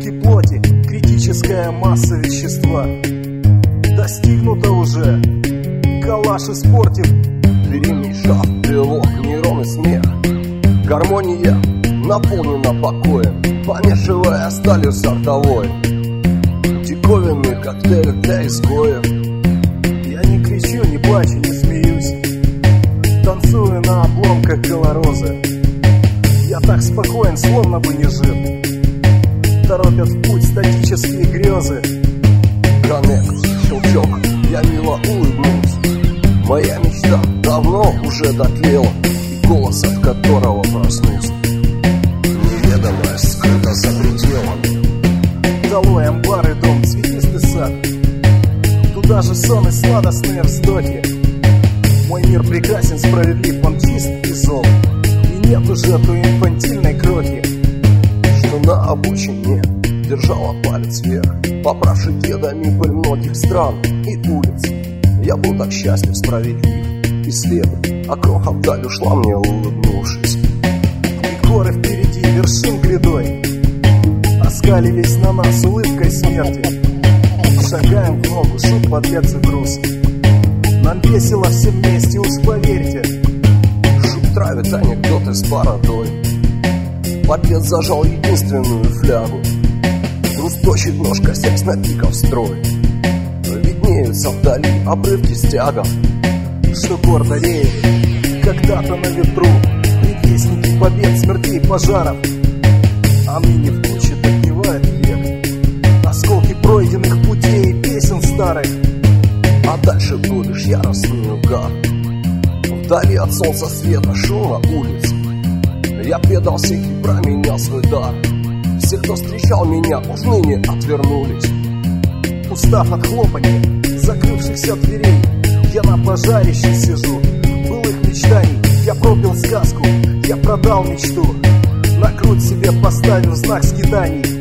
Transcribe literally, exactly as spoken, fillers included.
четверти плоти, критическая масса вещества. Достигнуто уже, калаш испортив. Передний шафт, белок, нейроны, смех. Гармония наполнена покоем, помешивая сталью сортовой. Диковинный коктейль для изгоев. Я не кричу, не плачу, не смеюсь, танцую на обломках голорозы. Я так спокоен, словно бы не жил. Торопят в путь статические грезы. Коннект, щелчок, я мило улыбнулся. Моя мечта давно уже дотлела, и голос от которого проснулся. Неведомое скрыто за пределом. Долой амбар и дом, цветистый сад. Туда же сон и сладостные вздохи. Мой мир прекрасен, справедлив, он чист и зол. И нет уже той инфантильной крохи, что на обочине держала палец вверх, поправши кедами пыль многих стран и улиц. Я был так счастлив, справедлив и слеп, а кроха вдаль ушла мне, улыбнувшись. И горы впереди, вершин грядой, оскалились на нас улыбкой смерти. Шагаем в ногу, шут, подлец и груз. Нам весело все вместе, уж поверьте. Шут травит анекдоты с бородой. Подлец зажал единственную флягу. Груз точит нож, косясь на пиков строй. Виднеются вдали обрывки стягов, что гордо реяли когда-то на ветру, предвестники побед, смертей, пожаров. А ныне в туче догнивает век, осколки пройденных путей и песен старых. А дальше будешь яростную гар. Вдали от солнца света шума улиц. Я предал всех и променял свой дар. Все, кто встречал меня, уж ныне отвернулись. Устав от хлопанья, закрывшихся дверей, я на пожарище сижу, былых мечтаний. Я пропил сказку, я продал мечту, на грудь себе поставил знак скитаний.